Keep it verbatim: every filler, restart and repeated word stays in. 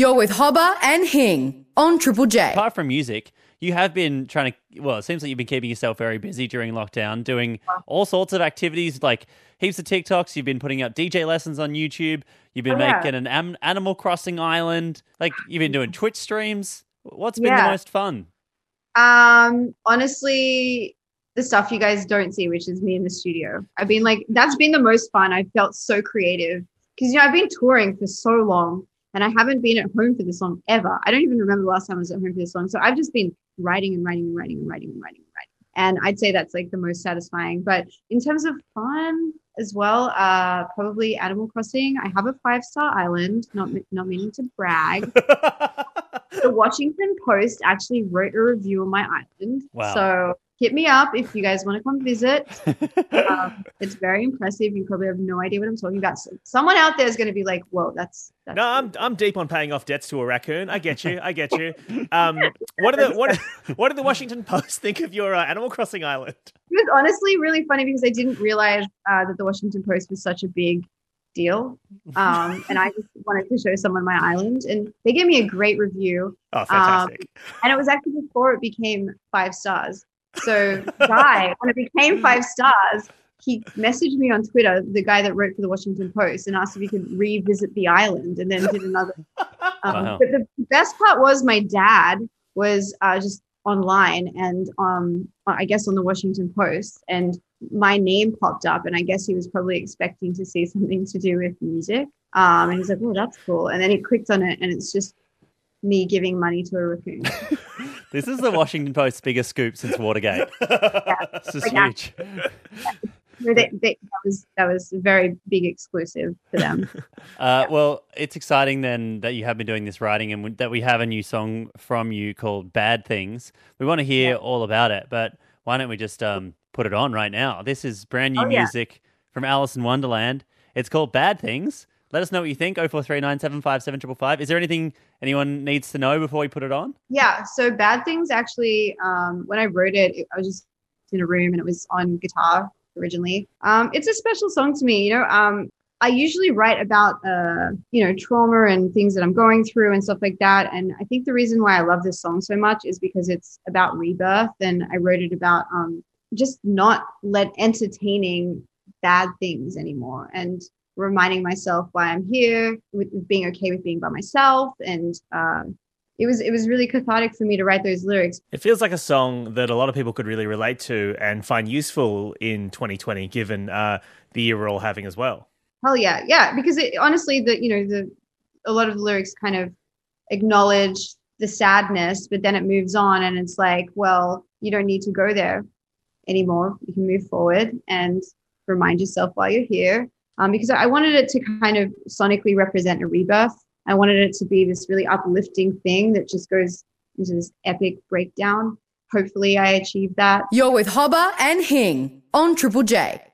You're with Hobber and Hing on Triple J. Apart from music, you have been trying to, well, it seems like you've been keeping yourself very busy during lockdown, doing all sorts of activities, like heaps of TikToks. You've been putting up D J lessons on YouTube. You've been oh, yeah. making an am- Animal Crossing island. Like, you've been doing Twitch streams. What's been yeah. the most fun? Um, honestly, the stuff you guys don't see, which is me in the studio. I've been like, that's been the most fun. I felt so creative because, you know, I've been touring for so long. And I haven't been at home for this long ever. I don't even remember the last time I was at home for this long. So I've just been writing and writing and writing and writing and writing and writing. And I'd say that's like the most satisfying. But in terms of fun as well, uh, probably Animal Crossing. I have a five-star island, not, not meaning to brag. The Washington Post actually wrote a review on my island. Wow. So hit me up if you guys want to come visit. um, it's very impressive. You probably have no idea what I'm talking about. So someone out there is going to be like, whoa, that's... that's no, I'm I'm deep on paying off debts to a raccoon. I get you. I get you. Um, what, are the, what, what did the Washington Post think of your uh, Animal Crossing island? It was honestly really funny because I didn't realize uh, that the Washington Post was such a big deal. Um, and I just wanted to show someone my island. And they gave me a great review. Oh, fantastic. Um, and it was actually before it became five stars. So Guy, when it became five stars, he messaged me on Twitter, the guy that wrote for the Washington Post, and asked if he could revisit the island and then did another. Um, Wow. But the best part was my dad was uh, just online and um, I guess on the Washington Post, and my name popped up, and I guess he was probably expecting to see something to do with music. Um, and he's like, oh, that's cool. And then he clicked on it, and it's just me giving money to a raccoon. This is the Washington Post's biggest scoop since Watergate. Yeah. This is Like, huge. So they, they, that was that was a very big exclusive for them. Uh, well, it's exciting then that you have been doing this writing and that we have a new song from you called Bad Things. We want to hear Yeah. all about it, but why don't we just um, put it on right now? This is brand new Oh, yeah. music from Alice in Wonderland. It's called Bad Things. Let us know what you think. oh four three nine seven five seven five five. Is there anything anyone needs to know before we put it on? Yeah, so Bad Things actually, um, when I wrote it, I was just in a room and it was on guitar originally. Um, it's a special song to me, you know. Um, I usually write about, uh, you know, trauma and things that I'm going through and stuff like that. And I think the reason why I love this song so much is because it's about rebirth. And I wrote it about um, just not let entertaining bad things anymore and reminding myself why I'm here, with, with being okay with being by myself. And uh, it was it was really cathartic for me to write those lyrics. It feels like a song that a lot of people could really relate to and find useful in twenty twenty, given uh, the year we're all having as well. Hell yeah, yeah. Because it, honestly, the you know the a lot of the lyrics kind of acknowledge the sadness, but then it moves on, and it's like, well, you don't need to go there anymore. You can move forward and remind yourself while you're here. Um, because I wanted it to kind of sonically represent a rebirth. I wanted it to be this really uplifting thing that just goes into this epic breakdown. Hopefully I achieved that. You're with Hobber and Hing on Triple J.